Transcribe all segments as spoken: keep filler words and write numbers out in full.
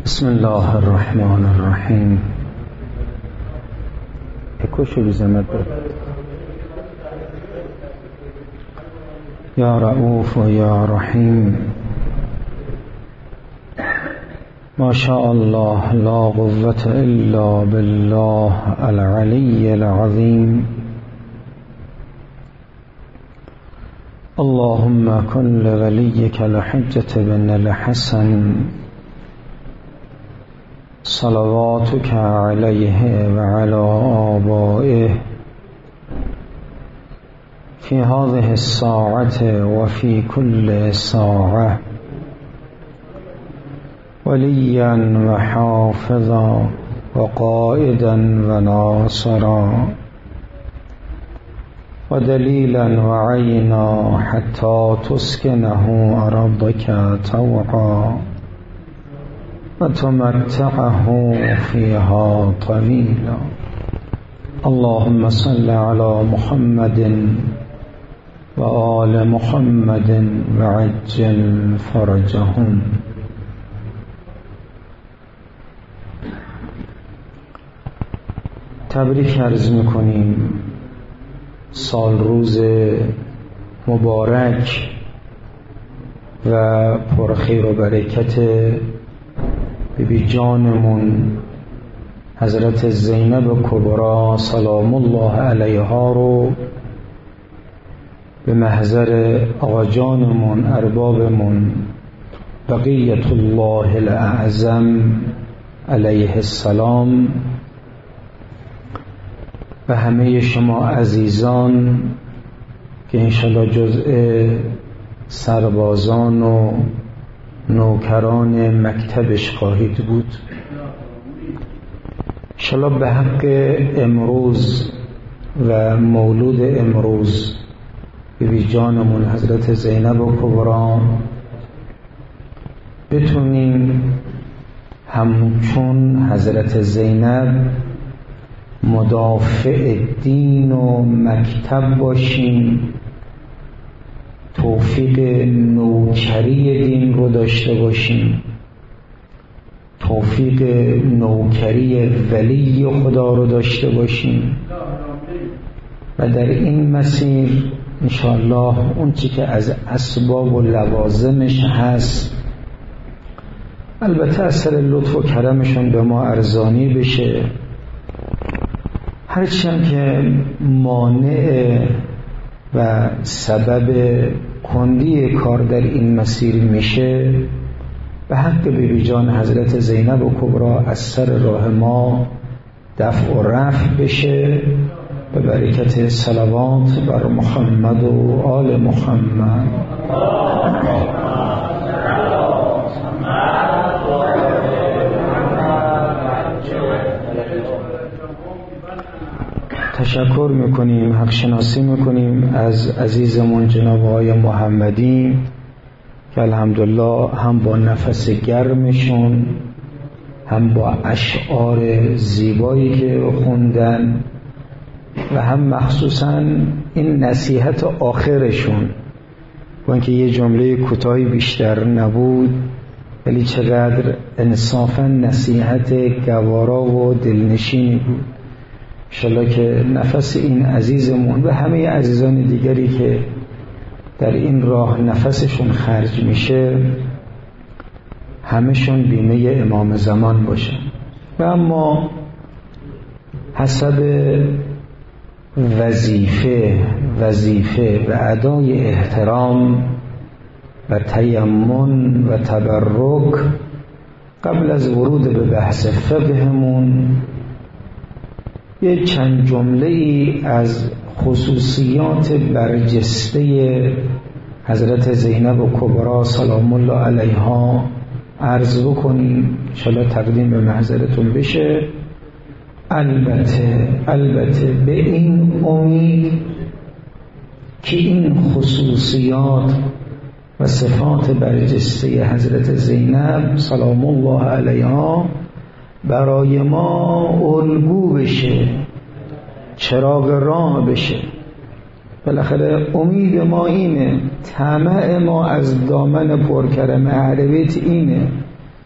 بسم الله الرحمن الرحیم. اکوشو بزمت بود. یا رؤوف و یا رحیم. ما شاء الله لا قوة الا بالله العلی العظیم. اللهم كن لوليك الحجة بن الحسن صلواتك عليه وعلى آبائه في هذه الساعة وفي كل ساعة وليا وحافظا وقائدا وناصرا ودليلا وعينا حتى تسكنه أرضك طوعا وتمتعه فيها طويلا. اللهم صل على محمد وآل محمد وعجل فرجهم. تبریک عرض میکنیم سال روز مبارک و پرخیر و برکت بیبی جانمون حضرت زینب کبرا سلام الله علیها رو به محضر آقا جانمون اربابمون بقیت الله الاعظم علیه السلام و همه شما عزیزان که انشاءالله جزء سربازان و نوکران مکتبش خواهید بود. انشاءالله به حق امروز و مولود امروز بیبی جانمون حضرت زینب کبرا بتونیم همچون حضرت زینب مدافع دین و مکتب باشیم، توفیق نوکری دین رو داشته باشیم، توفیق نوکری ولی خدا رو داشته باشیم و در این مسیر انشاءالله اون چی که از اسباب و لوازمش هست البته اثر لطف و کرمشون به ما ارزانی بشه. هرچی هم که مانع و سبب کندی کار در این مسیر میشه به حق بیبی جان حضرت زینب و کبرا از سر راه ما دفع و رفع بشه به برکت صلوات بر محمد و آل محمد. تشکر میکنیم، حق شناسی میکنیم از عزیزمون جناب آقای محمدی که الحمدلله هم با نفس گرمشون هم با اشعار زیبایی که خوندن و هم مخصوصا این نصیحت آخرشون با اینکه یه جمله کوتاهی بیشتر نبود ولی چقدر انصافا نصیحت گوارا و دلنشینی بود. انشالله که نفس این عزیزمون و همه عزیزان دیگری که در این راه نفسشون خرج میشه همشون بیمه امام زمان باشن. و اما حسب وظیفه وظیفه و ادای احترام و تیمن و تبرک قبل از ورود به بحث فقهمون یه چند جمله ای از خصوصیات برجسته حضرت زینب و کبرا سلام الله علیها عرض بکنیم، انشاءالله تقدیم به محضرتون بشه. البته البته به این امید که این خصوصیات و صفات برجسته حضرت زینب سلام الله علیها برای ما الگو بشه، چراغ راه بشه. بالاخره امید ما اینه، طمع ما از دامن پرکرم اهل بیت اینه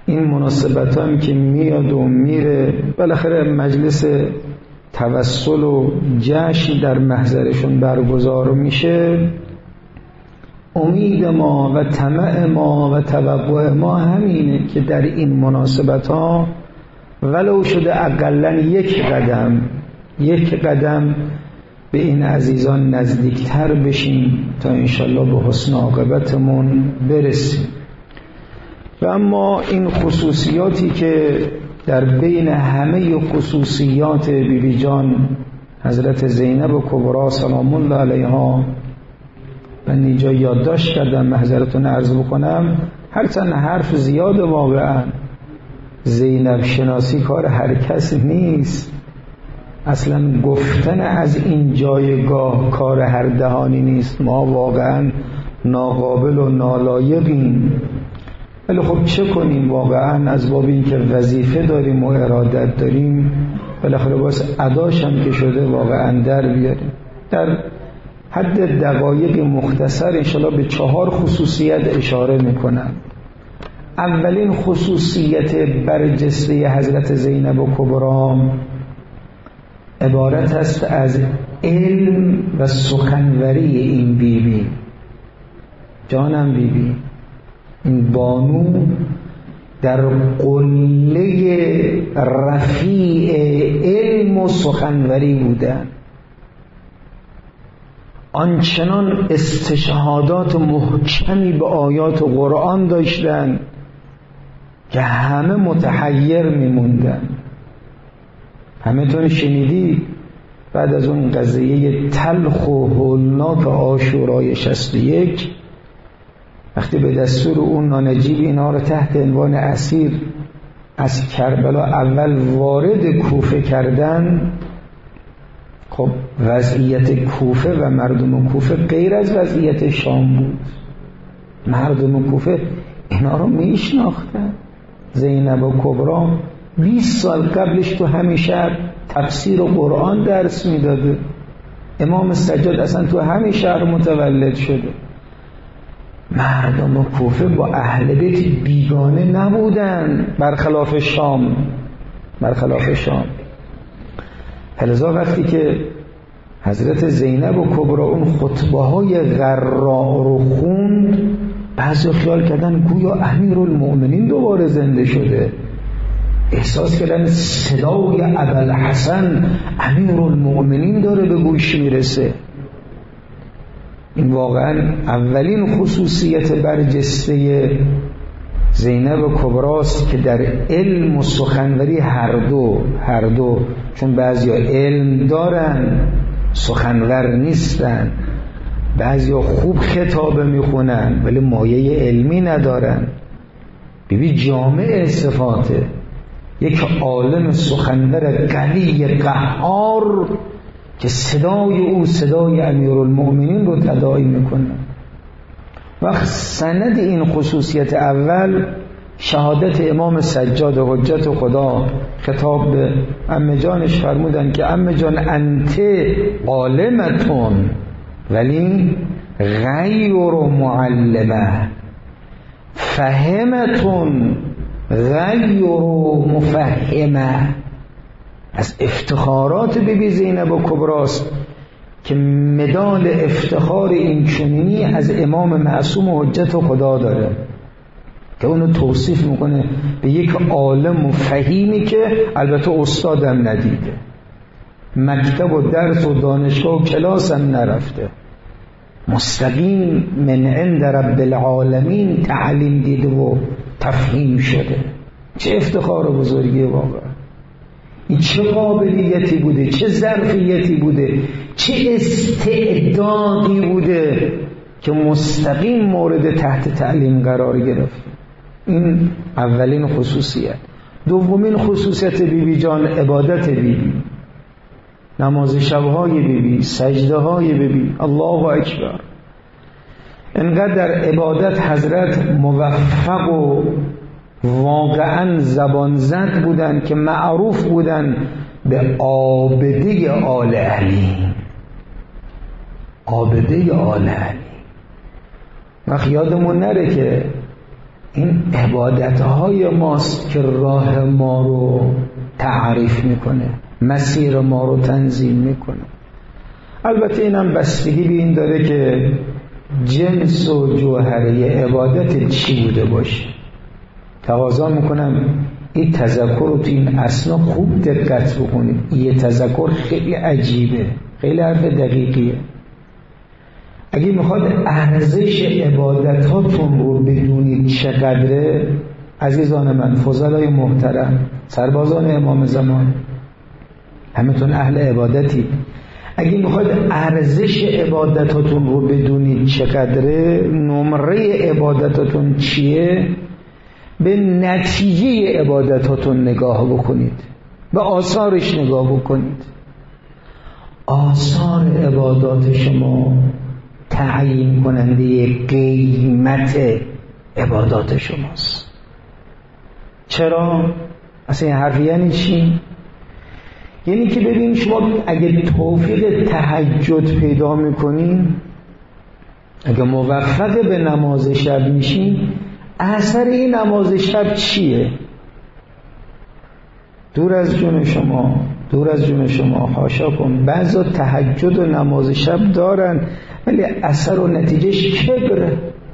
این مناسبت هم که میاد و میره، بالاخره مجلس توسل و جشن در محضرشون برگزار میشه، امید ما و طمع ما و توقع ما همینه که در این مناسبت ها ولو شده اقلن یک قدم یک قدم به این عزیزان نزدیکتر بشیم تا انشالله به حسن عاقبتمون برسیم. و اما این خصوصیاتی که در بین همه خصوصیات بی بی جان حضرت زینب کبری سلام الله علیها، من اینجا یادداشت کردم محضرتون عرض بکنم، هرچند حرف زیاد، واقعا زینب شناسی کار هر کس نیست، اصلا گفتن از این جایگاه کار هر دهانی نیست، ما واقعا ناقابل و نالایقیم، ولی خب چه کنیم، واقعا از باب این که وظیفه داریم و ارادت داریم، بالاخره باز اداش هم که شده واقعا در بیاریم. در حد دقایق مختصر انشاءالله به چهار خصوصیت اشاره میکنم. اولین خصوصیت برجسته حضرت زینب کبری عبارت است از علم و سخنوری این بیبی بی. جانم بیبی بی. این بانو در قله رفیع علم و سخنوری بودن، آنچنان استشهادات محکمی به آیات قرآن داشتن که همه متحیر میموندن. همه تون شنیدی بعد از اون قضیه تلخ و هولناک عاشورای شصت و یک وقتی به دستور اون نانجیب اینا رو تحت عنوان اسیر از کربلا اول وارد کوفه کردن، خب وضعیت کوفه و مردم کوفه غیر از وضعیت شام بود. مردم کوفه اینا رو میشناختن. زینب کبری بیست سال قبلش تو همین شهر تفسیر و قرآن درس میداده. امام سجاد اصلا تو همین شهر متولد شده. مردم کوفه با اهل بیت بیگانه نبودن، برخلاف شام برخلاف شام فلذا وقتی که حضرت زینب کبری اون خطبه های غراء رو خوند، بعضی خیال کردن گویا امیرالمؤمنین دوباره زنده شده، احساس کردن صدای ابوالحسن امیرالمؤمنین داره به گوش میرسه. این واقعا اولین خصوصیت برجسته زینب کبری است که در علم و سخنوری هر دو هر دو چون بعضیا علم دارن سخنور نیستن، بعضیا خوب خطابه میخونن ولی مایه علمی ندارن. بیبی جامع صفاته، یک عالم سخنور قوی قهار که صدای او صدای امیرالمؤمنین رو تداعی میکنه. وقت سند این خصوصیت اول شهادت امام سجاد حجت خدا، خطاب به عمه جانش فرمودن که عمه جان انت عالمتون ولی غیر معلمه، فهمتون غیر مفهمه. از افتخارات بیبی زینب کبری است که مدال افتخار این چنینی از امام معصوم و حجت خدا داره که اونو توصیف میکنه به یک عالم و فهیمی که البته استادم ندیده، مکتب و درس و دانشگاه و کلاس هم نرفته، مستقیم من عند رب العالمین تعلیم دیده و تفهیم شده. چه افتخار و بزرگی واقعا! این چه قابلیتی بوده، چه ظرفیتی بوده، چه استعدادی بوده که مستقیم مورد تحت تعلیم قرار گرفت. این اولین خصوصیت. دومین خصوصیت بیبی جان عبادت بیبی، نماز شبهای بیبی، سجده های بیبی. الله اکبر. انقدر در عبادت حضرت موفق و واقعا زبان زد بودن که معروف بودن به عابده آل علی. عابده آل علی. وقت یادمون نره که این عبادتهای ماست که راه ما رو تعریف میکنه، مسیر ما رو تنظیم میکنه. البته اینم بستگی به این داره که جنس و جوهره عبادت چی بوده باشه. تقاضا میکنم این تذکر رو تو این اسنا خوب دقت بکنید. این تذکر خیلی عجیبه، خیلی حرف دقیقیه. اگه میخواد ارزش عبادتاتون رو بدونید چقدره، عزیزان من، فضلای محترم، سربازان امام زمان، همتون اهل عبادتی، اگه میخواد ارزش عبادتاتون رو بدونید چقدره، نمره عبادتاتون چیه، به نتیجه عبادتاتون نگاه بکنید، به آثارش نگاه بکنید. آثار عبادات شما تعیین کننده قیمت عبادات شماست. چرا؟ اصلا این حرف یعنی چی؟ یعنی که ببین شما اگه توفیق تهجد پیدا میکنین، اگه موفق به نماز شب میشین، اثر این نماز شب چیه؟ دور از جون شما، دور از جون شما، حاشا کن، بعضا تهجد و نماز شب دارن ولی اثر و نتیجهش کبره.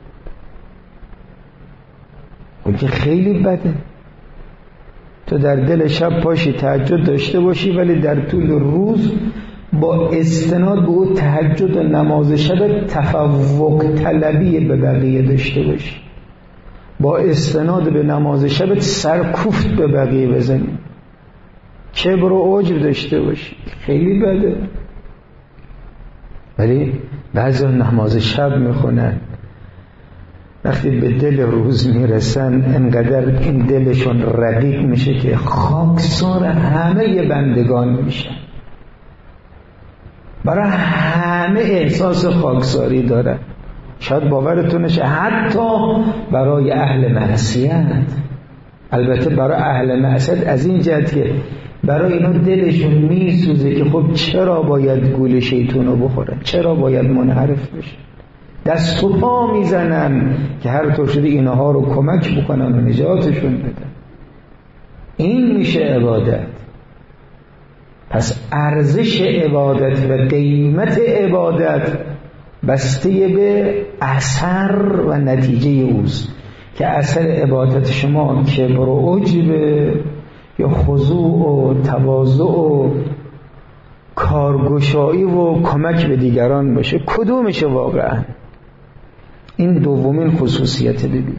اون که خیلی بده. تو در دل شب پاشی تهجد داشته باشی ولی در طول روز با استناد به اون تهجد و نماز شب تفوق طلبی به بقیه داشته باشی، با استناد به نماز شب سرکوفت به بقیه بزنی، کبر و عجب داشته باشی، خیلی بده. ولی بعضی نماز شب میخونن، وقتی به دل روز میرسن انقدر این دلشون رقیق میشه که خاکسار همه بندگان میشن، برای همه احساس خاکساری دارن. شاید باورتون نشه حتی برای اهل معصیت. البته برای اهل معصیت از این جهت که برای اینا دلشون میسوزه که خب چرا باید گول شیطون رو بخورن، چرا باید منحرف بشن، دست و پا میزنن که هر طور شده اینها رو کمک بکنن و نجاتشون بدن. این میشه عبادت. پس ارزش عبادت و قیمت عبادت بسته به اثر و نتیجه اوست که اثر عبادت شما کبر و عجبه یا خضوع و تواضع و کارگشایی و کمک به دیگران باشه. کدومشه واقعا؟ این دومین خصوصیت ببین.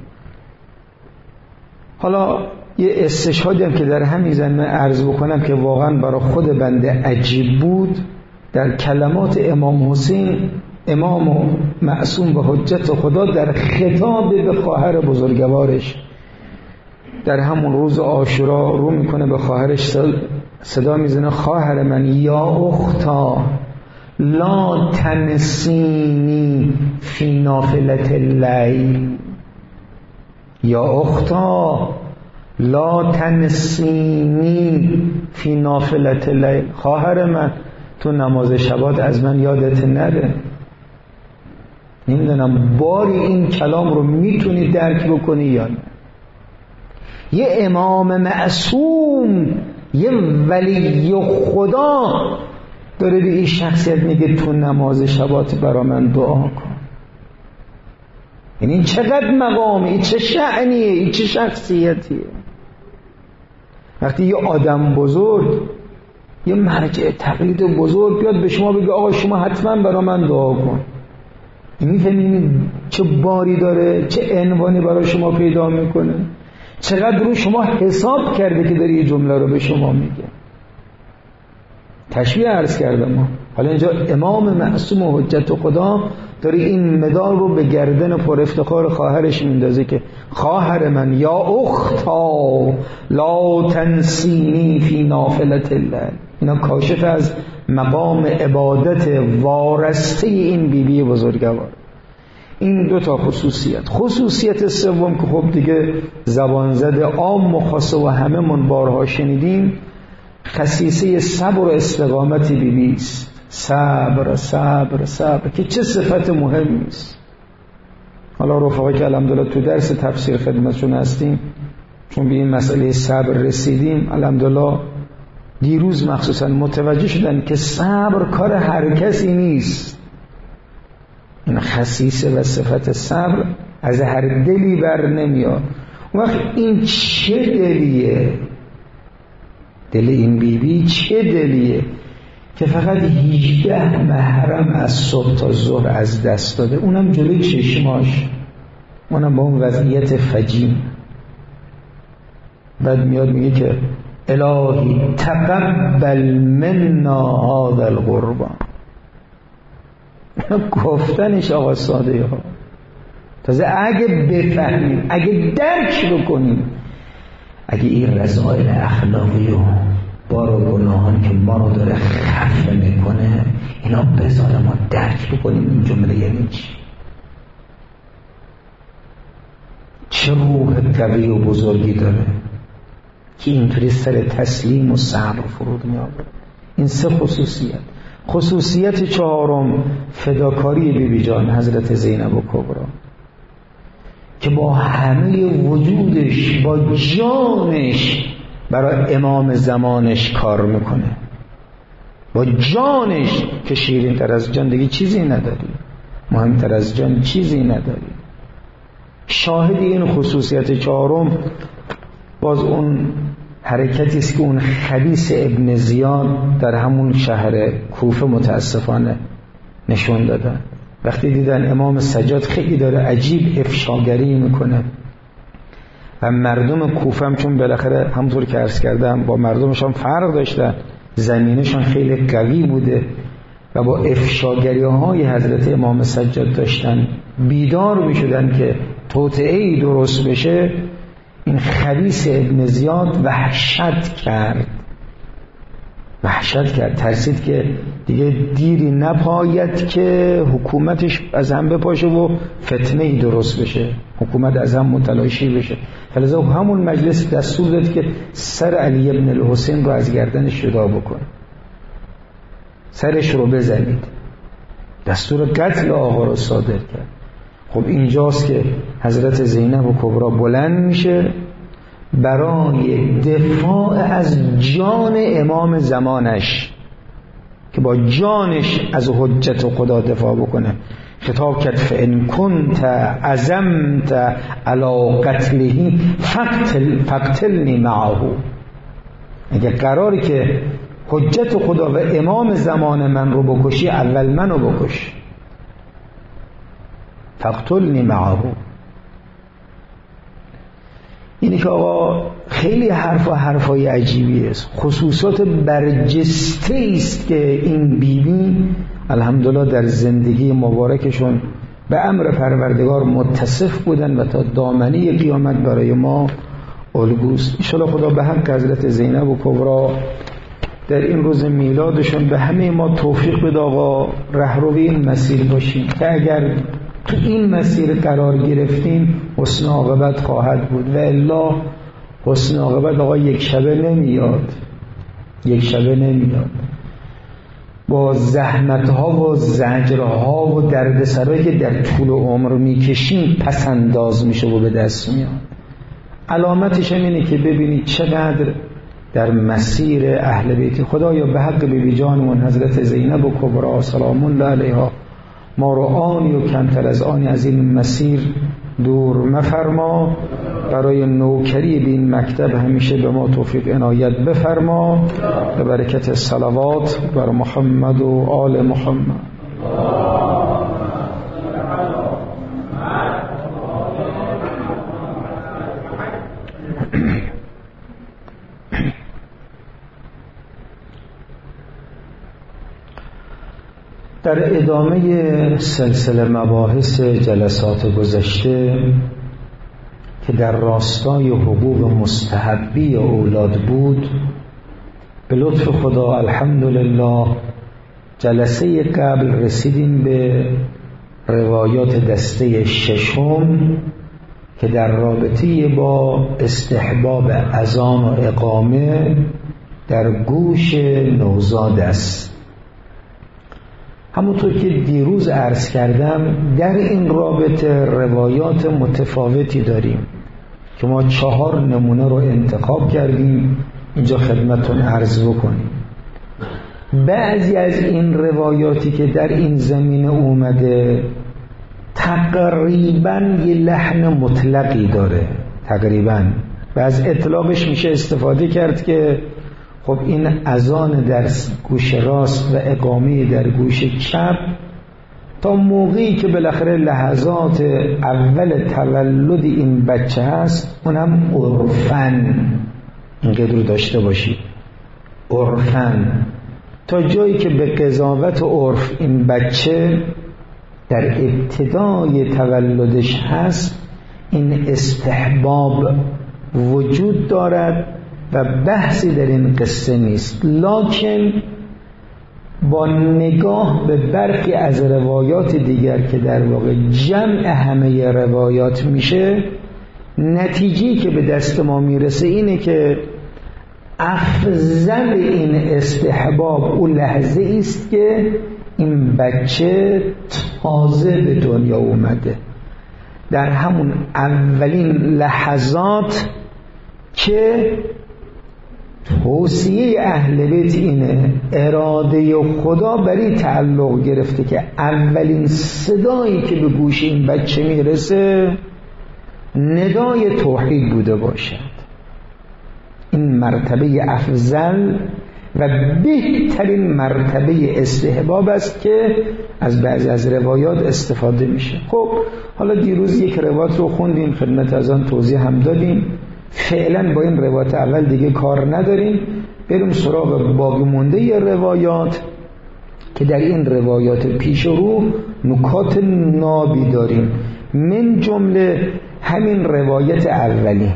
حالا یه استشهادی هم که در همین زمینه عرض بکنم که واقعا برای خود بنده عجیب بود، در کلمات امام حسین، امام و معصوم و حجت خدا، در خطاب به خواهر بزرگوارش در همون روز عاشورا رو میکنه به خواهرش، صدا میزنه خواهر من، یا اختا لا تنسینی فی نافلة اللیل، یا اختا لا تنسینی فی نافلة اللیل، خواهر من تو نماز شبات از من یادت نره. نمیدونم باری این کلام رو میتونی درک بکنی یا نه. یه امام معصوم، یه ولی خدا داره به این شخصیت میگه تو نماز شبات برا من دعا کن. یعنی این چقدر مقامه، این چه شأنیه، این چه شخصیتیه. وقتی یه آدم بزرگ، یه مرجع تقلید بزرگ بیاد به شما بگه آقا شما حتما برا من دعا کن، میفهمید چه باری داره، چه عنوانی برای شما پیدا میکنه، چقدر رو شما حساب کرده که داره یه جمله رو به شما میگه. تشبیه عرض کردم ما. حالا اینجا امام معصوم و حجت خدا داره این مدال رو به گردن پر افتخار خواهرش میندازه که خواهر من، یا اختا لا تنسینی فی نافلة اللیل. اینا کاشف از مقام عبادت وارسته این بیبی بزرگوار. این دو تا خصوصیت. خصوصیت سوم که خب دیگه زبان زده عام و خاصه و همه من بارها شنیدیم، خصیصه صبر و استقامت بیبی است. صبر صبر صبر که چه صفت مهمی است. حالا رفقا که الحمدلله تو درس تفسیر خدمتشون هستیم، چون به این مسئله صبر رسیدیم الحمدلله، دیروز مخصوصا متوجه شدن که صبر کار هر کسی نیست. این خصیصه و صفت صبر از هر دلی بر نمیاد. اون وقت این چه دلیه؟ دل این بیبی چه دلیه که فقط هجده محرم از صبح تا ظهر از دست داده، اونم جلوی چشماش، اونم با اون وضعیت فجیم. بعد میاد میگه که الهی تقبل منا هذا القربان. گفتنش آقا ساده ها، تازه اگه بفهمیم، اگه درک بکنیم، اگه این رذائل اخلاقی و بار و گناهان که ما رو داره خفه میکنه اینا بذاره ما درک بکنیم این جمله یعنی چی، چه روح قوی و بزرگی داره که اینطوری سر تسلیم و صبر فرود میآورد. این سه خصوصیت. خصوصیت چهارم فداکاری بیبی جان حضرت زینب کبری که با همه وجودش، با جانش برای امام زمانش کار میکنه، با جانش، که شیرین تر از جان دیگه چیزی نداری، مهمتر از جان چیزی نداری. شاهد این خصوصیت چهارم باز اون حرکتی است که اون خبیث ابن زیاد در همون شهر کوفه متاسفانه نشون دادن. وقتی دیدن امام سجاد خیلی داره عجیب افشاگری میکنه و مردم کوفه هم چون بالاخره همونطور که عرض کردم با مردمشان فرق داشتن، زمینشان خیلی قوی بوده و با افشاگری های حضرت امام سجاد داشتن بیدار میشدن که توطئه‌ای درست بشه، این خبیث ابن زیاد وحشت کرد وحشت کرد ترسید که دیگه دیری نپاید که حکومتش از هم بپاشه و فتنه‌ای درست بشه، حکومت از هم متلاشی بشه. فلذا همون مجلس دستور داد که سر علی ابن الحسین رو از گردنش جدا بکن، سرش رو بزنید. دستور قتل آقا رو صادر کرد. خب اینجاست که حضرت زینب کبری بلند میشه برای دفاع از جان امام زمانش که با جانش از حجت خدا دفاع بکنه. خطاب کرد فإن كنت عزمت علی قتله فقتل فقتلنی معه. اگه قراری که حجت خدا و امام زمان من رو بکشی، اول منو بکش، فقتلنی معه. اینی که آقا خیلی حرف و حرفای عجیبی است، خصوصات برجسته است که این بیبی الحمدلله در زندگی مبارکشون به امر پروردگار متصف بودن و تا دامنه قیامت برای ما الگوست. انشاءالله خدا به حق حضرت زینب کبری در این روز میلادشون به همه ما توفیق بده آقا رهروی این مسیر باشیم که اگر تو این مسیر قرار گرفتیم حسن عاقبت خواهد بود و الا حسن عاقبت آقا یک شبه نمیاد، یک شبه نمیاد. با زحمتها و زجرها و دردسرایی که در طول عمر میکشیم پس انداز میشه و به دست میاد. علامتش هم اینه که ببینید چقدر در مسیر اهل بیت خدا یا به حق بیبی جانمون حضرت زینب کبری سلام الله علیها ما رو آنی و کمتر از آنی از این مسیر دور مفرما. برای نوکری به این مکتب همیشه به ما توفیق عنایت بفرما. به برکت صلوات بر محمد و آل محمد. در ادامه سلسله مباحث جلسات گذشته که در راستای حقوق مستحبی اولاد بود، به لطف خدا الحمدلله جلسه قبل رسیدیم به روایات دسته ششم که در رابطه با استحباب اذان و اقامه در گوش نوزاد است. همونطور که دیروز عرض کردم در این رابطه روایات متفاوتی داریم که ما چهار نمونه رو انتخاب کردیم اینجا خدمتتون عرض بکنیم. بعضی از این روایاتی که در این زمینه اومده تقریباً یه لحن مطلقی داره، تقریباً و از اطلاقش میشه استفاده کرد که خب این اذان در گوش راست و اقامه در گوش چپ تا موقعی که بالاخره لحظات اول تولد این بچه هست اونم عرفن اینقدر رو داشته باشید، عرفن تا جایی که به قضاوت عرف این بچه در ابتدای تولدش هست این استحباب وجود دارد و بحثی در این قصه نیست، لکن با نگاه به برخی از روایات دیگر که در واقع جمع همه روایات میشه نتیجه‌ای که به دست ما میرسه اینه که افضل این استحباب اون لحظه است که این بچه تازه به دنیا اومده، در همون اولین لحظات که توصیه اهل بیت اینه، اراده خدا بر این تعلق گرفته که اولین صدایی که به گوش این بچه میرسه ندای توحید بوده باشد. این مرتبه افضل و بهترین مرتبه استحباب است که از بعضی از روایات استفاده میشه. خب حالا دیروز یک روایت رو خوندیم خدمت از آن توضیح هم دادیم، فعلا با این روایت اول دیگه کار نداریم، بریم سراغ باقی مونده روایات که در این روایات پیش رو نکات نابی داریم، من جمله همین روایت اولی،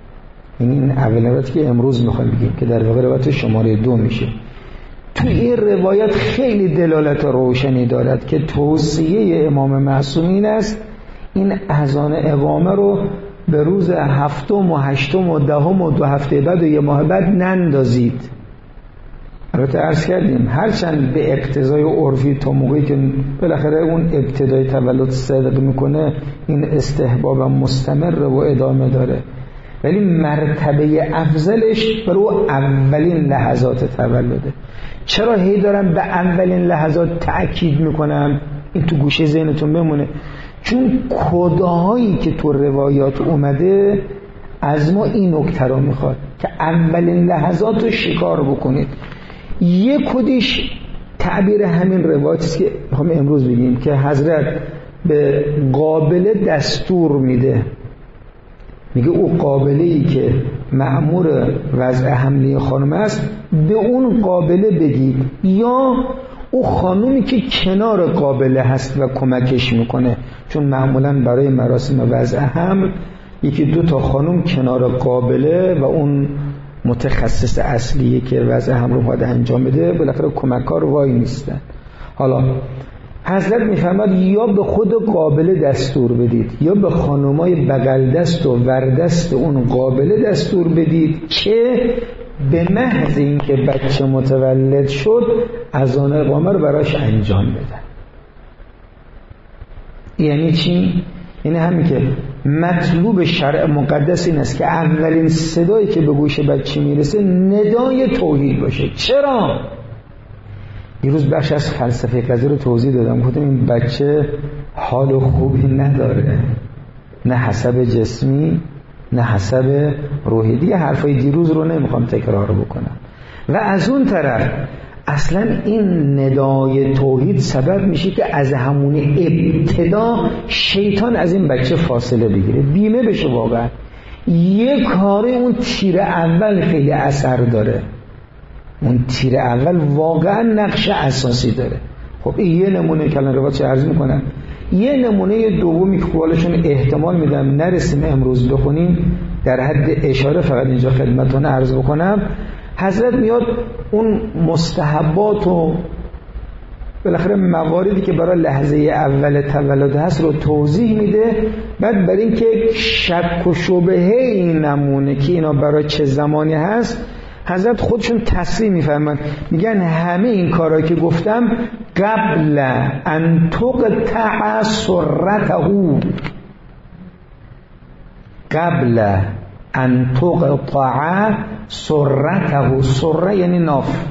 این اولین روایتی که امروز میخوایم بگیم که در واقع روایت شماره دو میشه. تو این روایت خیلی دلالت روشنی دارد که توصیه امام معصومین است این اذان اقامه رو به روز هفتم و هشتم و دهم و دو هفته بعد و یه ماه بعد نندازید. البته عرض کردیم هرچند به اقتضای عرفی تا موقعی که بالاخره اون ابتدای تولد صدق میکنه این استحباب مستمر و ادامه داره، ولی مرتبه افضلش برای اولین لحظات تولده. چرا هی دارم به اولین لحظات تأکید میکنم؟ این تو گوشه ذهنتون بمونه، چون کدهایی که تو روایات اومده از ما این نکته رو میخواد که اولین لحظات رو شکار بکنید. یک کدیش تعبیر همین روایتی است که میخوام امروز بگیم که حضرت به قابله دستور میده، میگه او قابله‌ای که مأمور وضع حمله خانم است به اون قابله بگید، یا او خانومی که کنار قابله هست و کمکش میکنه، چون معمولا برای مراسم وضع حمل یکی دو تا خانم کنار قابله و اون متخصص اصلیه که وضع حمل رو باید انجام بده بالاخره کمکار وای نیستن. حالا حضرت میفرماد یا به خود قابله دستور بدید یا به خانمای بغل دست و وردست اون قابله دستور بدید که به محض اینکه بچه متولد شد اذان اقامه رو براش انجام بدن. یعنی چی؟ یعنی همین که مطلوب شرع مقدس این است که اولین صدایی که به گوش بچه میرسه ندای توحید باشه. چرا؟ دیروز بخش از فلسفه قضیه رو توضیح دادم، گفتم این بچه حال خوبی نداره، نه حسب جسمی نه حسب روحی. دیگه حرفای دیروز رو نمیخوام تکرار بکنم. و از اون طرف اصلا این ندای توحید سبب میشه که از همون ابتدا شیطان از این بچه فاصله بگیره، بیمه بشه. واقعا یک کار اون تیر اول خیلی اثر داره، اون تیر اول واقعا نقش اساسی داره. خب این یه نمونه کلان روایت چه عرض میکنم. یه نمونه دومی که قولشون احتمال میدم نرسیم امروز بخونیم، در حد اشاره فقط اینجا خدمتتون عرض بکنم. حضرت میاد اون مستحبات و بالاخره مواردی که برای لحظه اول تولد هست رو توضیح میده، بعد برای اینکه شک و شبهه این نمونه که اینا برای چه زمانی هست حضرت خودشون تصریح میفرمند، میگن همه این کارهایی که گفتم قبل ان تقطع سرته، قبل ان تقطع سرته، سره یعنی ناف،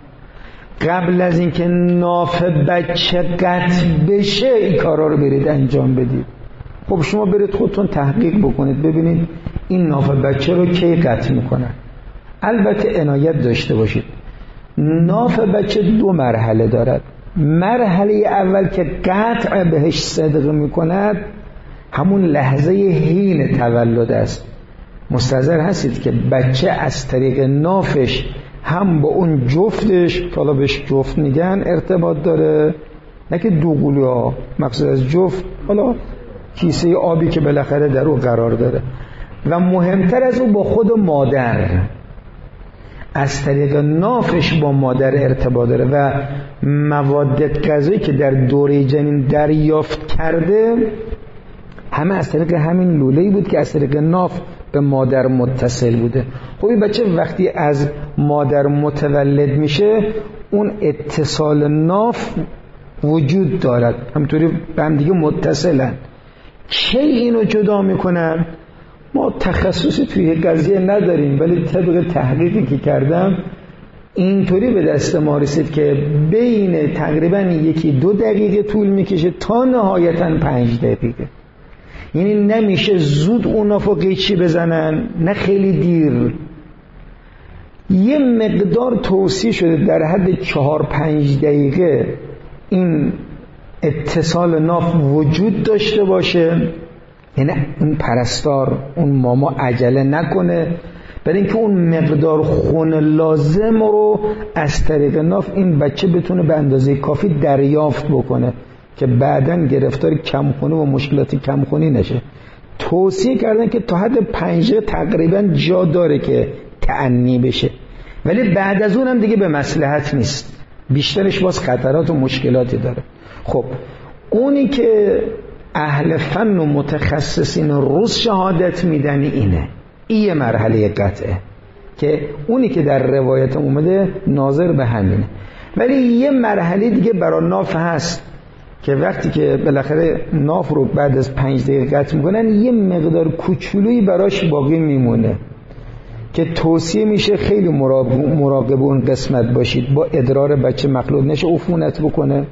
قبل از اینکه ناف بچه قطع بشه این کارا رو برید انجام بدید. خب شما برید خودتون تحقیق بکنید ببینید این ناف بچه رو کی قطع میکنن. البته عنایت داشته باشید ناف بچه دو مرحله دارد. مرحله اول که قطع بهش صدق میکند همون لحظه حین تولد است. مستحضر هستید که بچه از طریق نافش هم با اون جفتش، حالا بهش جفت میگن، ارتباط داره، نه که دوقلو ها، مقصود از جفت حالا کیسه آبی که بالاخره در او قرار داره، و مهمتر از او با خود مادر، از طریق نافش با مادر ارتباط داره و مواد غذایی که در دوره جنین دریافت کرده همه از طریق همین لوله‌ای بود که از طریق ناف به مادر متصل بوده. خب این بچه وقتی از مادر متولد میشه اون اتصال ناف وجود دارد، همطوری به هم دیگه متصلن. کی اینو جدا میکنن؟ ما تخصصی توی قضیه نداریم، ولی طبق تحقیقی که کردم اینطوری به دست ما رسید که بین تقریبا یکی دو دقیقه طول میکشه تا نهایتا پنج دقیقه. یعنی نمیشه زود اون نافو قیچی بزنن نه خیلی دیر. یه مقدار توصیه شده در حد چهار پنج دقیقه این اتصال ناف وجود داشته باشه، یعنی اون پرستار اون ماما عجله نکنه برای اینکه اون مقدار خون لازم رو از طریق ناف این بچه بتونه به اندازه کافی دریافت بکنه که بعداً گرفتار کمخونی و مشکلات کمخونی نشه. توصیه کردن که تا حد پنج تقریبا جا داره که تأنی بشه، ولی بعد از اونم دیگه به مصلحت نیست، بیشترش باز خطرات و مشکلاتی داره. خب اونی که اهل فن و متخصصین روز شهادت میدن اینه، این مرحله قطعه که اونی که در روایت اومده ناظر به همینه. ولی یه مرحله دیگه برای ناف هست که وقتی که بالاخره ناف رو بعد از پنج دقیقه قطع میکنن یه مقدار کوچولویی براش باقی میمونه که توصیه میشه خیلی مراقب اون قسمت باشید، با ادرار بچه مخلوط نشه عفونت بکنه.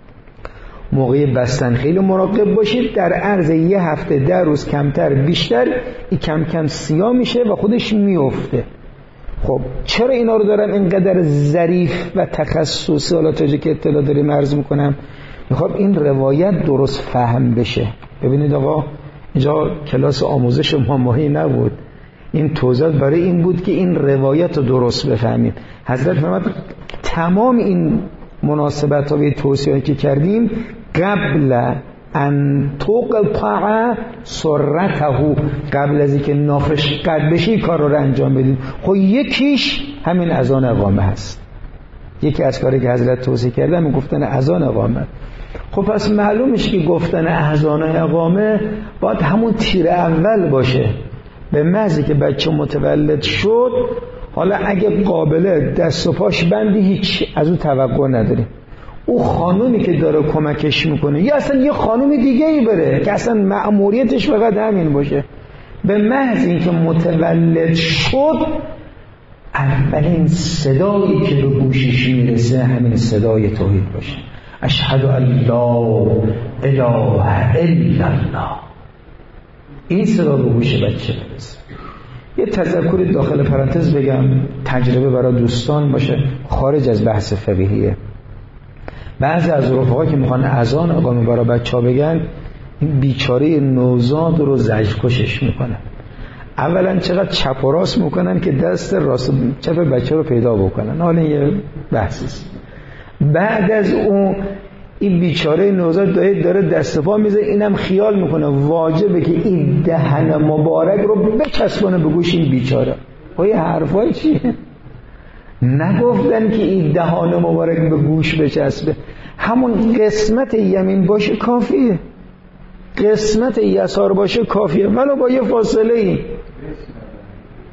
موقع بستن خیلی مراقب باشید، در عرض یه هفته ده روز کمتر بیشتر این کم کم سیاه میشه و خودش میفته. خب چرا اینا رو دارم اینقدر ظریف و تخصصی حالا تا جایی که اطلاع داریم عرض میکنم؟ میخوام این روایت درست فهم بشه. ببینید آقا اینجا کلاس آموزش ماماهی نبود، این توضیحات برای این بود که این روایت رو درست بفهمیم. حضرت فرمود تمام این مناسبت ها و توصیه‌ای که کردیم قبل ان تقطع سرته، قبل از اینکه نافش قطع بشه این کار رو انجام بدید. خب یکیش همین اذان اقامه هست، یکی از کاری که حضرت توصیه کردن می گفتن اذان اقامه. خب پس معلوم میشه که گفتن اذان اقامه باید همون تیر اول باشه. به محضی که بچه متولد شد حالا اگه قابله دست و پاش بندی هیچ از اون توقع نداریم، او خانومی که داره کمکش میکنه یا اصلا یه خانوم دیگه ای بره که اصلا مأموریتش فقط همین باشه. به محض اینکه متولد شد اولین صدایی که به گوشش میرسه همین صدای توحید باشه، اشهد ان لا اله الا الله. این صدا به گوش بچه برسه. یه تذکری داخل پرانتز بگم، تجربه برای دوستان باشه خارج از بحث فقهیه. بعضی از رفقا که میخوان اذان اقامه برای بچه ها بگن این بیچاره نوزاد رو زجرکشش میکنن. اولا چقدر چپ و راست میکنن که دست راست چپ بچه رو پیدا بکنن، حالا یه بحثیست. بعد از اون این بیچاره نوزاد داره دست پا میزه، اینم خیال میکنه واجبه که این دهن مبارک رو بچسبونه به گوش این بیچاره. خب یه حرفای چیه؟ نگفتن که این دهان مبارک به گوش بچسبه، همون قسمت یمین باشه کافیه، قسمت یسار باشه کافیه، ولو با یه فاصله ای.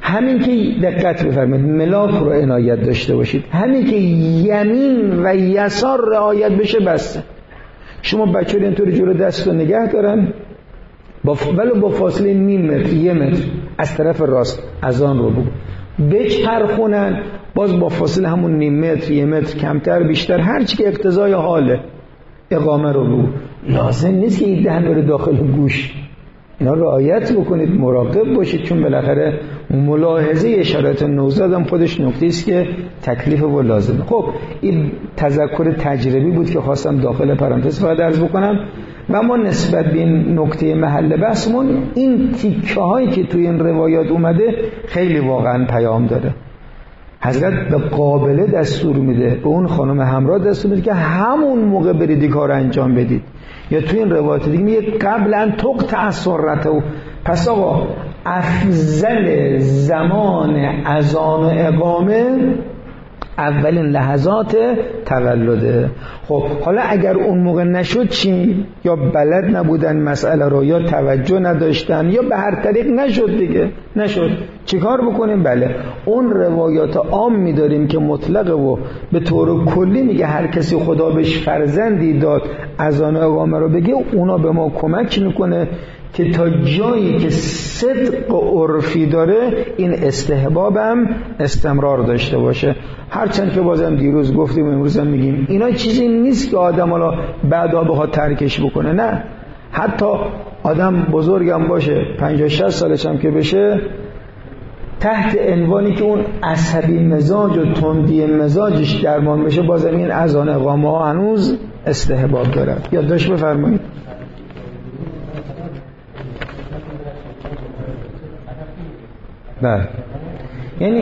همین که دقت بفرمایید ملاک رو عنایت داشته باشید، همین که یمین و یسار رعایت بشه بسته. شما بچه‌ها اینطوری جلو دست رو نگه دارن با ولو با فاصله نیم متر یک متر از طرف راست اذان رو بگو، بچرخونن باز با فاصله همون نیم متر یک متر کمتر بیشتر هر چی که اقتضای حاله اقامه رو بگو. لازم نیست که این دهن بره داخل گوش. اینا رعایت بکنید، مراقب باشید، چون بالاخره ملاحظه اشارات نوزاد هم خودش نکته است که تکلیف و لازمه. خب این تذکر تجربی بود که خواستم داخل پرانتز فقط عرض بکنم. و ما نسبت به این نکته محل بحثمون این تیکه هایی که توی این روایات اومده خیلی واقعا پیام داره. حضرت به قابله دستور میده، به اون خانم همراه دستور میده که همون موقع برید کار انجام بدید. یا توی این روایت دیگه میگه قبلا تقطع سرته. پس آقا افضل زمان اذان و اقامه اولین لحظات تولده. خب حالا اگر اون موقع نشد چی؟ یا بلد نبودن مسئله رو، یا توجه نداشتن، یا به هر طریق نشد دیگه نشد، چیکار بکنیم؟ بله اون روایات عام می‌داریم که مطلقه و به طور کلی میگه هر کسی خدا بهش فرزندی داد اذان و اقامه رو بگه، اونا به ما کمک میکنه که تا جایی که صدق عرفی داره این استحبابم استمرار داشته باشه. هرچند که بازم دیروز گفتیم و امروز هم میگیم اینا چیزی نیست که آدم حالا بعدا بخواد ترکش بکنه. نه، حتی آدم بزرگم باشه پنجاه شصت سالش هم که بشه، تحت عنوانی که اون عصبی مزاج و تندی مزاجش درمان بشه، بازم این اذان اقامه ها هنوز استحباب داره. یادداشت بفرمایید. بله یعنی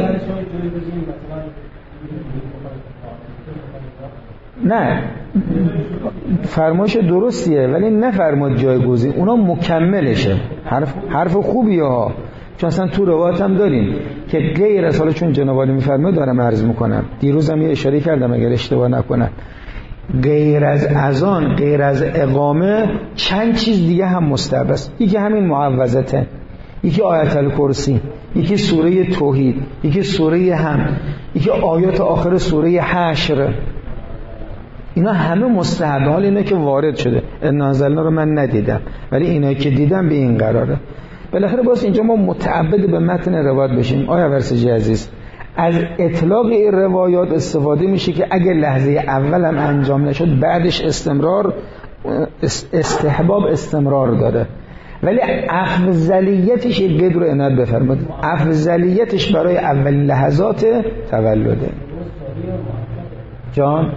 نه فرمایش درستیه ولی نه فرمایش جایگزین، اونا مکملشه. حرف حرف خوبیه ها، چون اصلا تو روایت هم داریم که غیر از، حالا چون جناب عالی میفرمایید دارم عرض میکنم، دیروز هم یه اشاره کردم اگر اشتباه نکنم، غیر از اذان غیر از اقامه چند چیز دیگه هم مستحب است. یکی همین معوذته، یکی آیت الکرسی، یکی سوره توحید، یکی سوره حمد، یکی آیات آخر سوره حشر. اینا همه مستحبه. حال اینا که وارد شده ان انزلنا رو من ندیدم ولی اینا که دیدم به این قراره. بالاخره باز اینجا ما متعبد به متن روایت بشیم. آیا ورسجی عزیز از اطلاق این روایات استفاده میشه که اگه لحظه اول هم انجام نشد بعدش استمرار استحباب استمرار داره، ولی افضلیتش یک قید رو عنایت بفرمایید، افضلیتش برای اولین لحظات تولده. جان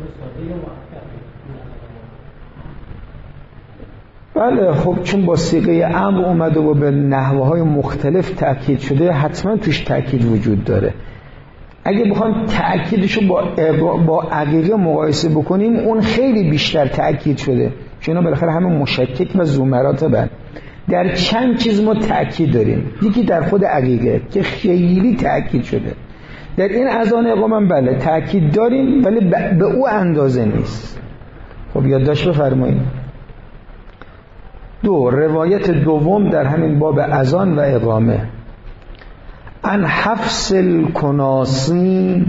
بله خب چون با صیغه امر اومده و به نحوه های مختلف تأکید شده حتما توش تأکید وجود داره. اگه بخوام تأکیدشو با با عقیقه مقایسه بکنیم اون خیلی بیشتر تأکید شده، چون بالاخره همه مشکک و ذومراتبن. در چند چیز ما تأکید داریم، یکی در خود عقیقه که خیلی تأکید شده، در این اذان اقامه بله تأکید داریم ولی به او اندازه نیست. خب یادداشت بفرمایید. دو، روایت دوم در همین باب اذان و اقامه، عن حفص الکناسی،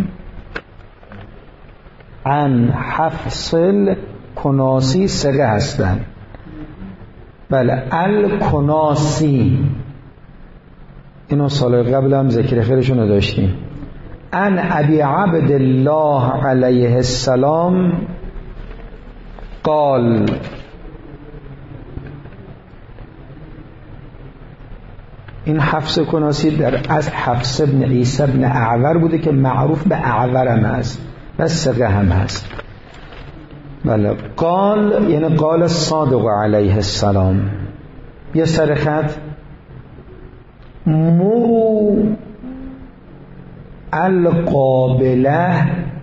عن حفص الکناسی سقه هستن. بله الکناسی اینو سال قبل هم ذکر خیرشون داشتیم. عن ابی عبدالله علیه السلام قال، این حفص کناسی در از حفص ابن عیسی ابن اعور بوده که معروف به اعور هم هست و ثقه هم هست. بله قال یعنی قال صادق علیه السلام. یه سر خط مرو القابله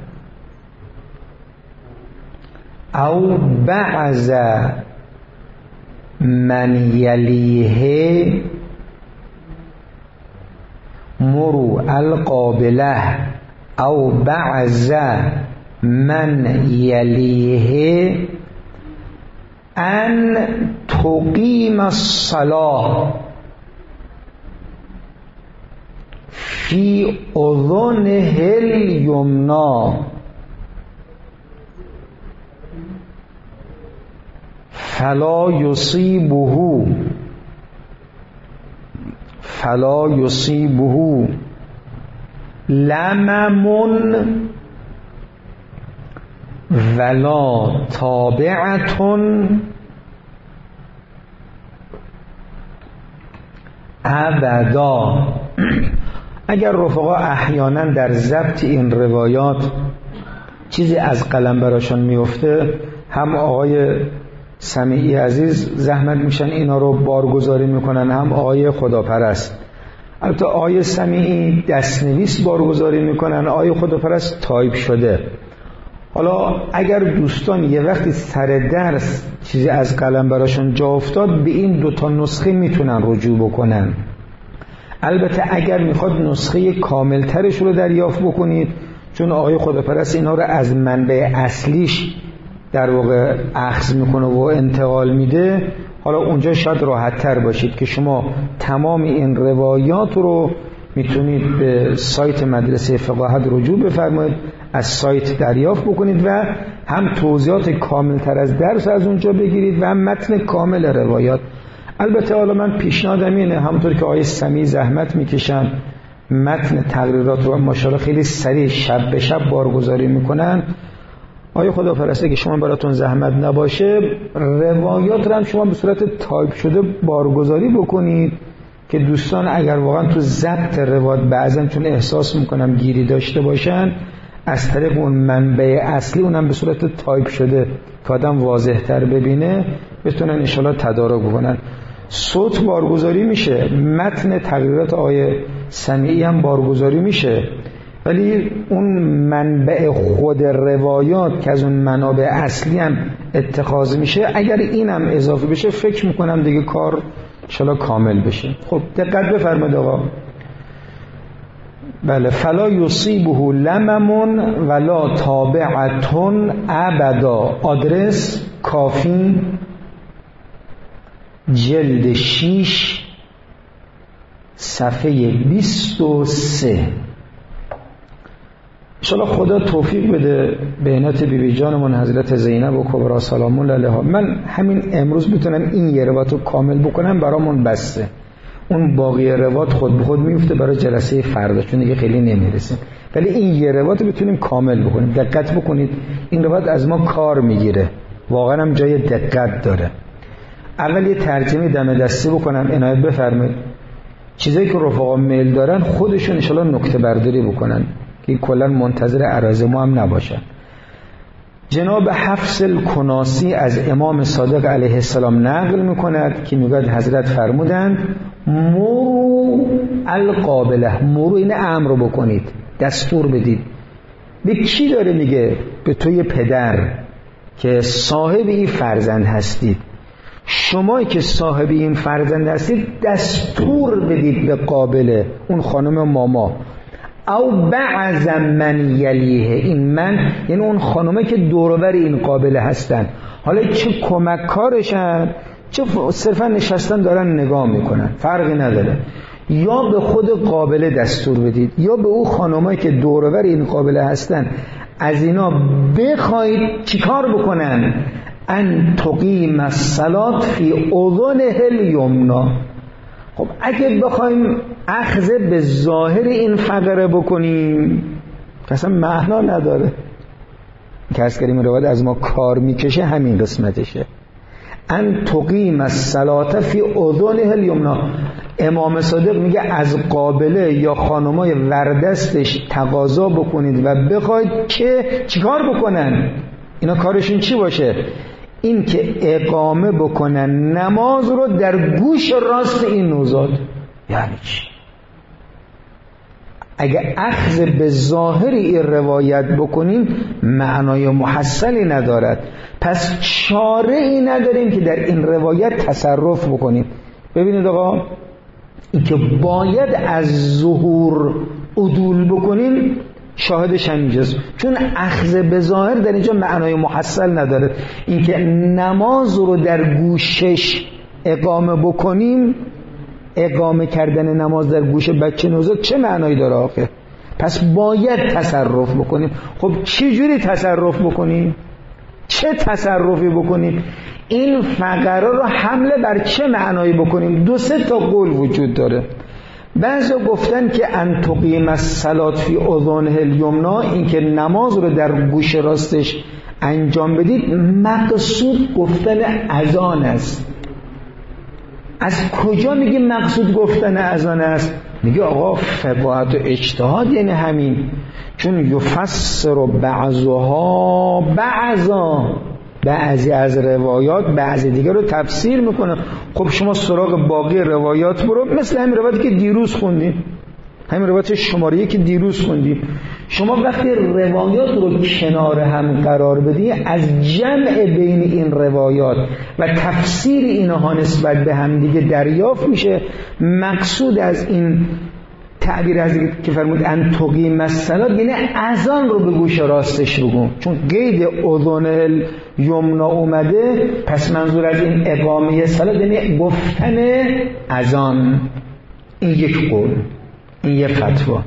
او بعض من یلیه، مرو القابله او بعض من یلیه ان تقیم الصلاة فی اذنه الیمنا فلا یصیبه فلا یصیبه لمم ولا تابعة ابدا. اگر رفقا احیانا در ضبط این روایات چیزی از قلم براشون میفته، هم آقای سمیعی عزیز زحمت میشن اینا رو بارگذاری میکنن، هم آقای خداپرست. البته آقای سمیعی دستنویس بارگذاری میکنن، آقای خداپرست تایپ شده. حالا اگر دوستان یه وقتی سر درس چیزی از قلم براشون جا افتاد، به این دوتا نسخه میتونن رجوع بکنن. البته اگر میخواد نسخه کاملترش رو دریافت بکنید، چون آقای خداپرست اینا رو از منبع اصلیش در واقع اخذ میکنه و انتقال میده، حالا اونجا شاید راحت تر باشید که شما تمام این روایات رو میتونید به سایت مدرسه فقاهت رجوع بفرمایید، از سایت دریافت بکنید و هم توضیحات کامل تر از درس از اونجا بگیرید و هم متن کامل روایات. البته حالا من پیشنهادم اینه، همونطور که آقای سمیع زحمت میکشن متن تقریرات رو ماشاءالله خیلی سریع شب به شب بارگذاری میکنن، آقای خداپرسته که شما براتون زحمت نباشه روایات رو هم شما به صورت تایپ شده بارگذاری بکنید که دوستان اگر واقعا تو ضبط روایت بعضن چون احساس میکنم گیری داشته باشن، از طریق اون منبع اصلی اونم به صورت تایپ شده که آدم واضح تر ببینه بتونن انشالله تدارک بکنن. صوت بارگذاری میشه، متن تقریرات آقای سمیعی هم بارگذاری میشه، ولی اون منبع خود روایات که از اون منابع اصلی هم اتخاذ میشه، اگر اینم اضافه بشه فکر میکنم دیگه کار انشالله کامل بشه. خب دقت بفرمایید آقا. بله، فلا یصیبه لمم ولا تابعة ابدا. آدرس کافی، جلد شیش، صفحه بیست و سه. انشاءالله خدا توفیق بده به عنایت بیبی جانمون حضرت زینب و کبرا سلام الله علیها. من همین امروز بتونم این یه روایت رو کامل بکنم برامون بسته، اون باقی روایت خود به خود میفته برای جلسه فردا چون دیگه خیلی نمیرسیم، ولی این یه روایت رو بتونیم کامل بکنیم. دقت بکنید، این روایت از ما کار میگیره، واقعا هم جای دقت داره. اول یه ترجمه دم دستی بکنم، عنایت بفرمایید. چیزایی که رفقا میل دارن خودشون ان شاءالله نکته برداری بکنن که کلا منتظر عرض ما هم نباشن. جناب حفص الکناسی از امام صادق علیه السلام نقل میکند که میگوید حضرت فرمودند مرو القابله، مرو این امر رو بکنید، دستور بدید. به کی داره میگه؟ به توی پدر که صاحب این فرزند هستید. شمایی که صاحب این فرزند هستید دستور بدید به قابله، اون خانم ماما، او بعض من یلیه، این من یعنی اون خانمه که دوروبر این قابله هستن، حالا چه کمک کارشن چه صرفا نشستن دارن نگاه میکنن فرقی نداره، یا به خود قابله دستور بدید یا به اون خانمایی که دوروبر این قابله هستن از اینا بخواید چیکار بکنن؟ ان تقیم الصلاة فی اذنه الیمنا. خب اگه بخوایم اخذ به ظاهر این فقره بکنیم که اصلا معنا نداره، که از کریم روایت از ما کار میکشه همین قسمتشه. ان تقیم الصلاة فی اذنه الیمنا، امام صادق میگه از قابله یا خانمای وردستش تقاضا بکنید و بخواید که چیکار بکنن. اینا کارشون چی باشه؟ این که اقامه بکنن نماز رو در گوش راست این نوزاد. یعنی چی؟ اگه اخذ به ظاهر این روایت بکنیم معنای محصلی ندارد، پس چاره ای نداریم که در این روایت تصرف بکنیم. ببینید آقا، این که باید از ظهور عدول بکنیم شاهدش همینجاست، چون اخذ به ظاهر در اینجا معنای محصل نداره. اینکه نماز رو در گوشش اقامه بکنیم اقامه کردن نماز در گوش بچه نوزاد چه معنایی داره آخه؟ پس باید تصرف بکنیم. خب چه جوری تصرف بکنیم؟ چه تصرفی بکنیم؟ این فقره رو حمله بر چه معنایی بکنیم؟ دو سه تا قول وجود داره. بعضا گفتن که ان تقیم الصلاة فی اذنه الیمنا، این که نماز رو در گوش راستش انجام بدید، مقصود گفتن اذان است. از کجا میگه مقصود گفتن اذان است؟ میگه آقا فقاهت و اجتهاد یعنی همین، چون یفسر بعضها بعضا، بعضی از روایات بعضی دیگر رو تفسیر میکنه. خب شما سراغ باقی روایات برو، مثل همین روایتی که دیروز خوندیم، همین روایت شماره که دیروز خوندیم. شما وقتی روایات رو کنار هم قرار بدی، از جمع بین این روایات و تفسیر اینها نسبت به هم دیگه دریافت میشه مقصود از این تعبیر از که فرمود ان تقیم الصلاة، یعنی اذان رو به گوش راستش بگو. چون قید اذن الیمنا اومده، پس منظور از این اقامه صلاة یعنی گفتن اذان. این یک قول، این یک فتوا.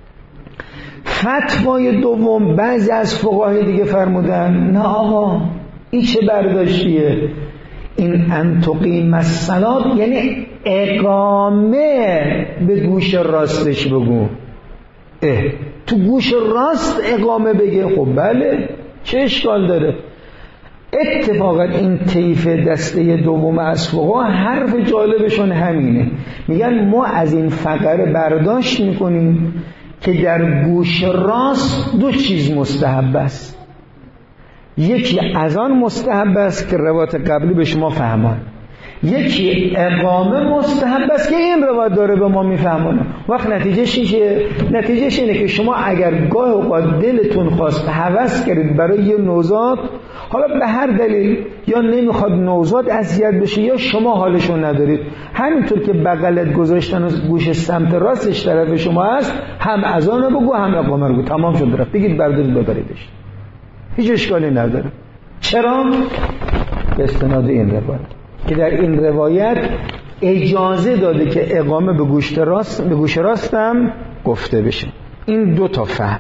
فتوای دوم بعضی از فقهای دیگه فرمودن نه آقا این چه برداشتیه، این ان تقیم الصلاة یعنی اقامه به گوش راستش بگو. اه تو گوش راست اقامه بگه، خب بله چه اشکال داره؟ اتفاقا این طیف دسته دوم از فقها حرف جالبشون همینه، میگن ما از این فقره برداشت میکنیم که در گوش راست دو چیز مستحب است. یکی اذان مستحب است که روایت قبلی به شما فهمان، یکی اقامه مستحب است که این روایت داره به ما میفهمونه. وقت نتیجهش چیه؟ نتیجهش اینه که شما اگر گاه اوقات دلتون خواست هوس کردید برای یه نوزاد، حالا به هر دلیل یا نمیخواد نوزاد اذیت بشه یا شما حالشون ندارید، همینطور که بغلت گذاشتن و گوش سمت راستش طرف شما هست، هم اذان رو بگو هم اقامه رو بگو، تمام شد رفت، بگید بردارید ببریدش، هیچ اشکالی نداره. چرا؟ به استناد این روایت که در این روایت اجازه داده که اقامه به گوش راست به گوش راستم گفته بشه. این دو تا فهم.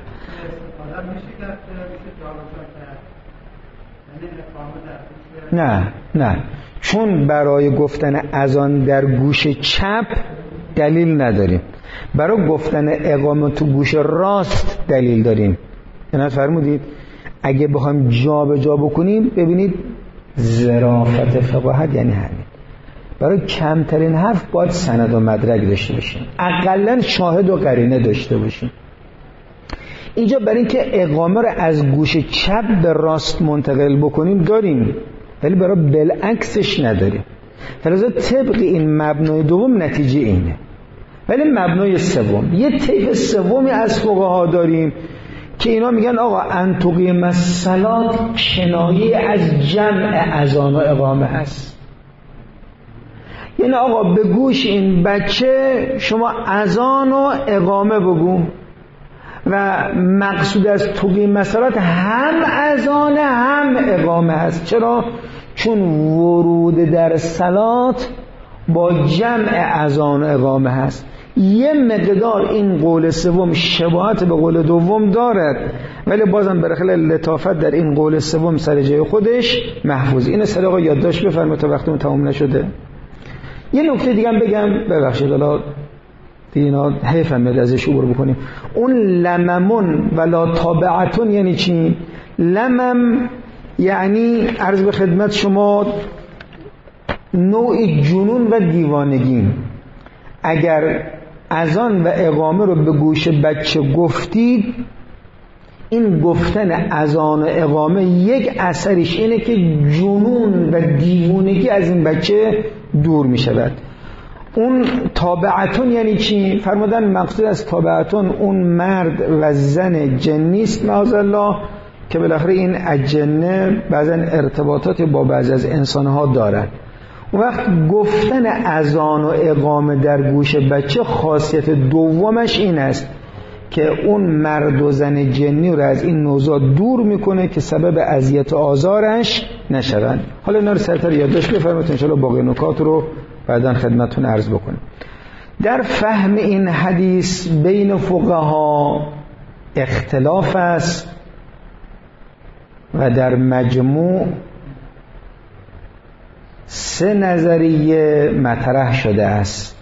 نه نه چون برای گفتن اذان در گوش چپ دلیل نداریم، برای گفتن اقامه تو گوش راست دلیل داریم. اینا فرمودید اگه بخوایم جا به جا بکنیم، ببینید ظرافت فقاهت یعنی همین، برای کمترین حرف باید سند و مدرک داشته باشیم، اقلا شاهد و قرینه داشته باشیم. اینجا برای اینکه اقامه رو از گوش چپ به راست منتقل بکنیم داریم، ولی برای بالعکسش نداریم. فلذا طبق این مبنای دوم نتیجه اینه. ولی مبنای سوم، یه طیف سومی از فقها داریم که اینا میگن آقا ان تقیم الصلاة کنایه از جمع اذان و اقامه هست. یعنی آقا به گوش این بچه شما اذان و اقامه بگو، و مقصود از تقیم الصلاة هم اذان هم اقامه هست. چرا؟ چون ورود در صلات با جمع اذان و اقامه هست. یه مقدار این قول سوم شباهت به قول دوم دارد، ولی بازم برخلاف لطافت در این قول سوم سر جای خودش محفوظ. اینو صدقا یادداشت بفرمایید تا وقتمون تمام نشده. یه نکته دیگه هم بگم، ببخشید حالا اینا حیفم میاد ازش عبور بکنیم. اون لممون ولا تابعتون یعنی چی؟ لمم یعنی عرض به خدمت شما نوع جنون و دیوانگی. اگر اذان و اقامه رو به گوش بچه گفتید، این گفتن اذان و اقامه یک اثرش اینه که جنون و دیوانگی از این بچه دور می شود. اون تابعتون یعنی چی؟ فرمودن مقصود از تابعتون اون مرد و زن جنیست معاذالله که بالاخره این اجنه بعضا ارتباطات با بعض از انسانها دارن. وقت گفتن اذان و اقامه در گوش بچه خاصیت دومش این است که اون مرد و زن جنی رو از این نوزاد دور میکنه که سبب اذیت و آزارش نشوند. حالا اینا رو سرتر یادداشت بفرمایید ان شاءالله باقی نکات رو بعداً خدمتتون عرض بکنم. در فهم این حدیث بین فقها اختلاف است و در مجموع سه نظریه مطرح شده است.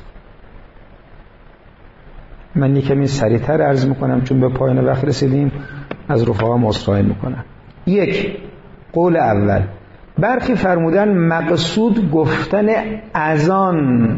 من یکمی سریعتر عرض میکنم چون به پایان وقت رسیدیم، از رفقا عذرخواهی میکنم. یک، قول اول، برخی فرمودن مقصود گفتن اذان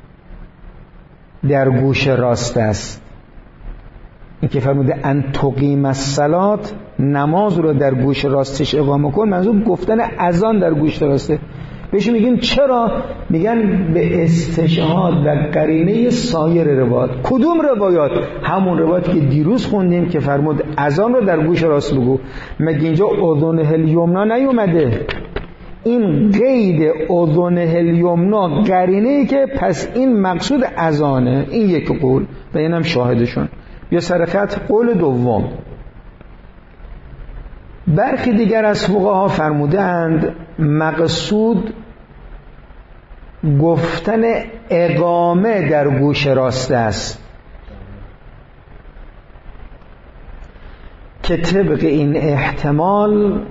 در گوش راست است. این که فرموده ان تقیم الصلات، نماز رو در گوش راستش اقامه کن، منظور گفتن اذان در گوش راسته. بهش میگیم چرا؟ میگن به استشهاد و قرینه سایر روایات. کدوم روایات؟ همون روایاتی که دیروز خوندیم که فرمود اذان رو در گوش راست بگو. مگه اینجا اذنه الیمنا نیومده؟ این قید اذنه الیمنا قرینه ای که پس این مقصود اذانه. این یک قول و اینم شاهدشون. یا سر خط قول دوم، برخی دیگر از فقها فرمودند مقصود گفتن اقامه در گوش راست است که طبق این احتمال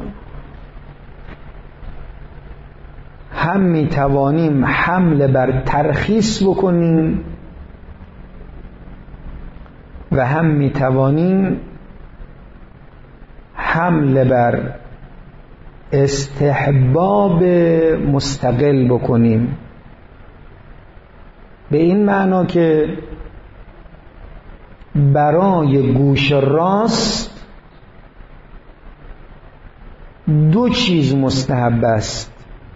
هم می توانیم حمله بر ترخیص بکنیم و هم می توانیم حمله بر استحباب مستقل بکنیم. به این معنا که برای گوش راست دو چیز مستحب است،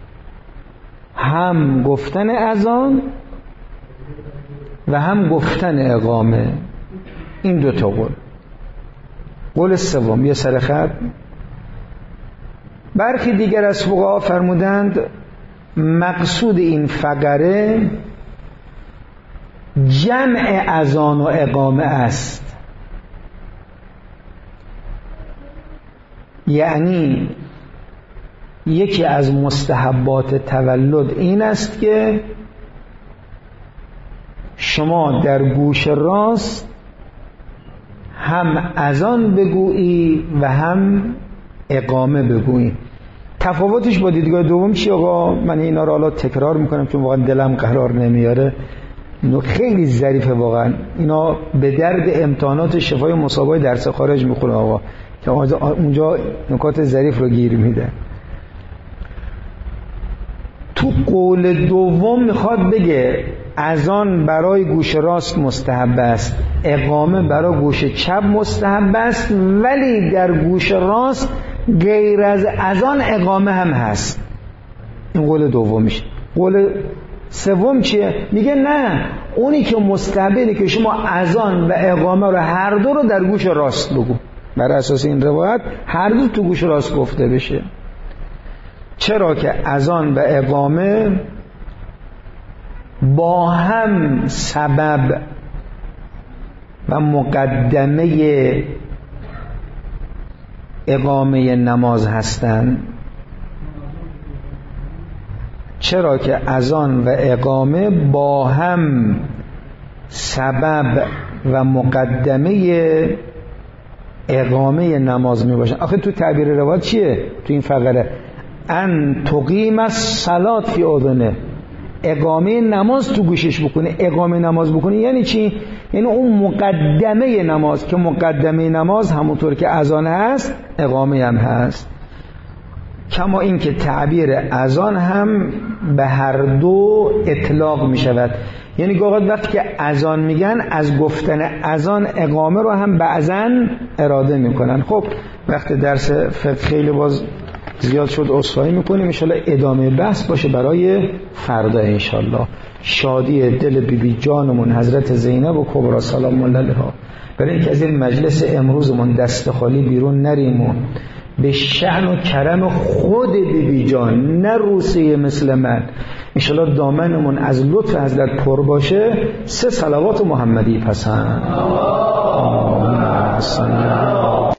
هم گفتن اذان و هم گفتن اقامه. این دو تا قول. قول سوم، یه سر خط، برخی دیگر از فقها فرمودند مقصود این فقره جمع اذان و اقامه است. یعنی یکی از مستحبات تولد این است که شما در گوش راست هم اذان بگویی و هم اقامه بگویی. تفاوتش با دیدگاه دوم چی آقا؟ من اینا رو حالا تکرار میکنم چون واقعا دلم قرار نمیاره. خیلی ظریفه واقعا. اینا به درد امتحانات شفای مسابقه درس خارج میخوره آقا، که اونجا نکات ظریف رو گیر میده. تو قول دوم میخواد بگه اذان برای گوش راست مستحب است، اقامه برای گوش چپ مستحب است، ولی در گوش راست غیر از اذان اقامه هم هست. این قول دومیش. قول سوم چیه؟ میگه نه، اونی که مستحبه اینه که شما اذان و اقامه رو هر دو رو در گوش راست بگو. بر اساس این روایت هر دو تو گوش راست گفته بشه. چرا که اذان و اقامه با هم سبب و مقدمه اقامه نماز هستند. چرا که اذان و اقامه با هم سبب و مقدمه اقامه نماز می باشن. آخه تو تعبیر روایت چیه؟ تو این فقره ان تقیم الصلات فی اذنه، اقامه نماز تو گوشش بکنه. اقامه نماز بکنه یعنی چی؟ یعنی اون مقدمه نماز، که مقدمه نماز همونطور که اذان هست اقامه هم هست. کما این که تعبیر اذان هم به هر دو اطلاق می شود. یعنی گاهی وقتی که اذان میگن از گفتن اذان اقامه رو هم بعضا اراده میکنن. خب وقت درس فقه خیلی باز زیاد شد، عذرخواهی میکنیم. انشالله ادامه بحث باشه برای فردا انشالله. شادی دل بی بی جانمون حضرت زینب و کبرا سلام الله علیها، برای اینکه از این مجلس امروزمون دست خالی بیرون نریم و به شأن و کرم خود بی بی جان، نه روسیه مثل من، انشالله دامنمون از لطف حضرت پر باشه. سه صلوات محمدی پسند. آمین.